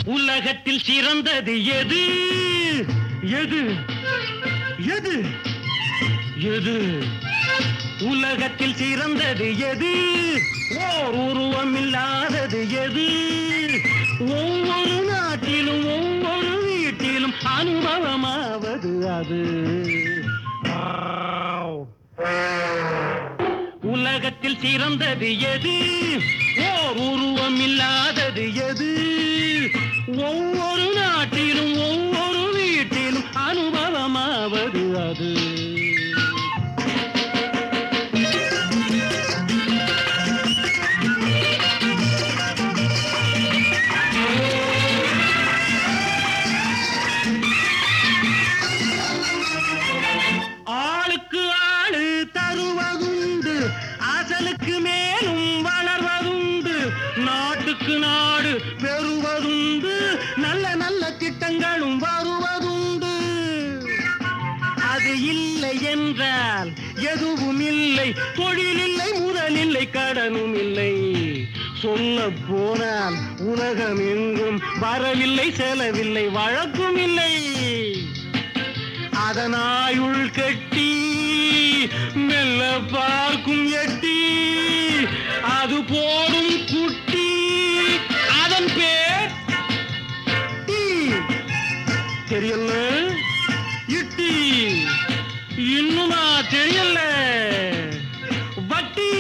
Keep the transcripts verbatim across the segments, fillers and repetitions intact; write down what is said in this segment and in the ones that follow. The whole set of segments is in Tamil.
உலகத்தில் சிறந்தது எது எது எது எது உலகத்தில் சிறந்தது எது ஓர் உருவம் இல்லாதது எது ஒவ்வொரு நாட்டிலும் ஒவ்வொரு வீட்டிலும் அனுபவமாவது அது உலகத்தில் சிறந்தது எது ஓர் உருவம் இல்லாதது எது ஒவ்வொரு நாட்டிலும் ஒவ்வொரு வீட்டிலும் அனுபவமாவது அது ஆளுக்கு ஆளு தருவதுண்டு அசலுக்கு மேலும் வளர்வதுண்டு நாட்டுக்கு நாடு பெறுவதுண்டு நல்ல நல்ல திட்டங்களும் வருவதுண்டு அது இல்லை என்றால் எதுவும் இல்லை தொழில் இல்லை முதல் இல்லை கடனும் இல்லை சொல்ல போனால் உலகம் எங்கும் வரவில்லை செலவில்லை வழக்கும் இல்லை அதனாயுள் கட்டி மெல்ல பார்க்கும் எட்டி அது போடும் குட்டி அதன் பேர் தெரியல இட்டி இன்னுமா தெரியல வட்டி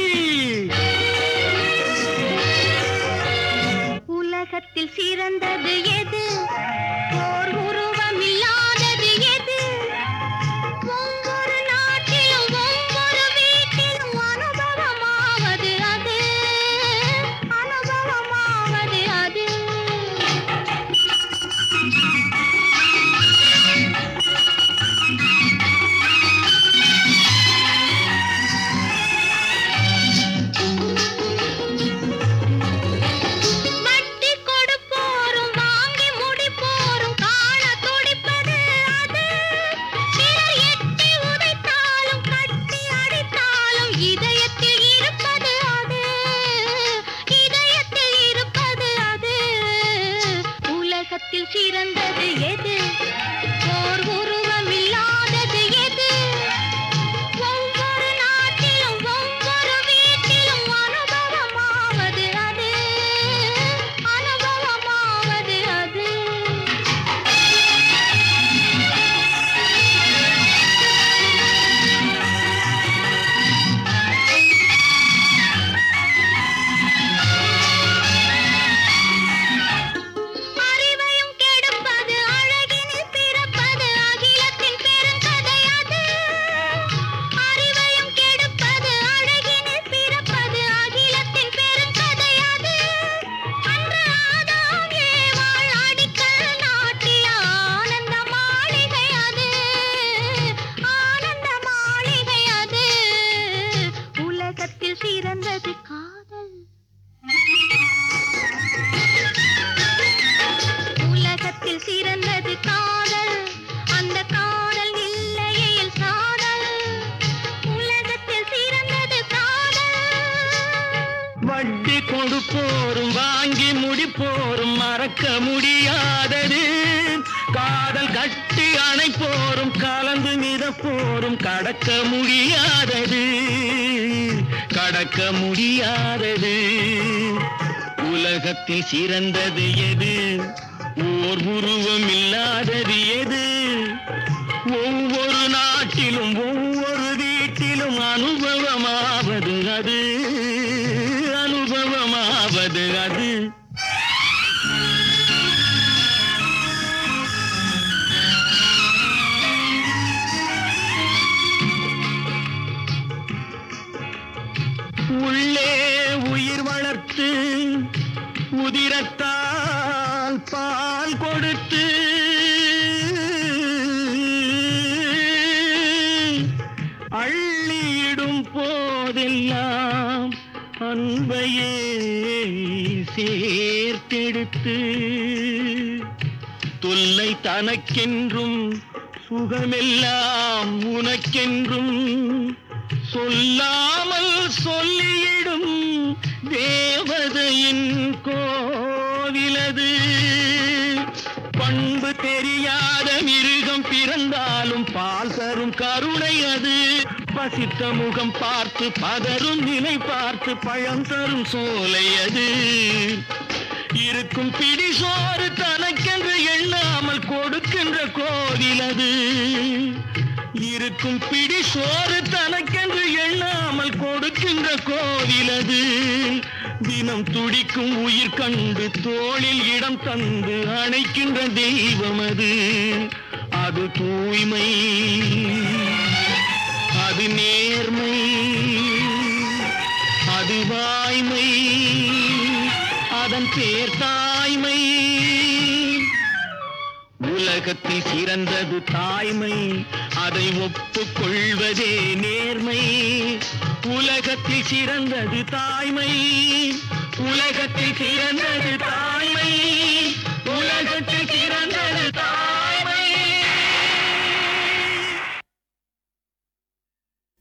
உலகத்தில் சிறந்தது எது ஓர் உருவம் இல்லாதது எது ஒவ்வொரு நாட்டிலும் ஒவ்வொரு வீட்டிலும் அனுபவமாவது அது அனுபவமாவது அது சிறந்தது எது ஓர் உருவம் இல்லாதது எது ஒவ்வொரு நாட்டிலும் ஒவ்வொரு வீட்டிலும் அனுபவமாவது அது அனுபவமாவது அது சிறந்தது காதல் உலகத்தில் சிறந்தது காதல் அந்த காதல் இல்லையில் சாதல் உலகத்தில் சிறந்தது காதல் வட்டி கொடுப்போரும் வாங்கி முடிப்போரும் மறக்க முடியாதது காதல் கட்டி அணைப்போரும் கலந்து மிதப்போரும் கடக்க முடியாதது கடக்க முடியாதது உலகத்தில் சிறந்தது எது ஓர் உருவம் இல்லாதது எது ஒவ்வொரு நாட்டிலும் ஒவ்வொரு வீட்டிலும் அனுபவமாவது அது அனுபவமாவது அது உள்ளே உயிர் வளர்த்து உதிரத்தால் பால் கொடுத்து அள்ளியிடும் போதெல்லாம் அன்பையே சேர்த்தெடுத்து தொல்லை தனக்கென்றும் சுகமெல்லாம் உனக்கென்றும் சொல்லாமல் சொல்லியிடும் தேவதையின் கோவிலது இருந்தாலும் பால் தரும் கருணை அது. பசித்த முகம் பார்த்து பதரும் நிலை பார்த்து பழம் தரும் சோலை அது. இருக்கும் பிடி சோறு தனக்கென்று எண்ணாமல் கொடுக்கின்ற கோவில் அது. இருக்கும் பிடி சோறு தனக்கென்று எண்ணாமல் கொடுக்கின்ற கோவில் அது. தினம் துடிக்கும் உயிர் கண்டு தோளில் இடம் தந்து அணைக்கின்ற தெய்வம் அது. அது தூய்மை, அது நேர்மை, அது வாய்மை, அதன் பேர் தாய்மை. உலகத்தில் சிறந்தது தாய்மை, அதை ஒப்புக்கொள்வதே நேர்மை. உலகத்தில் சிறந்தது தாய்மை, உலகத்தில் சிறந்தது தாய்மை.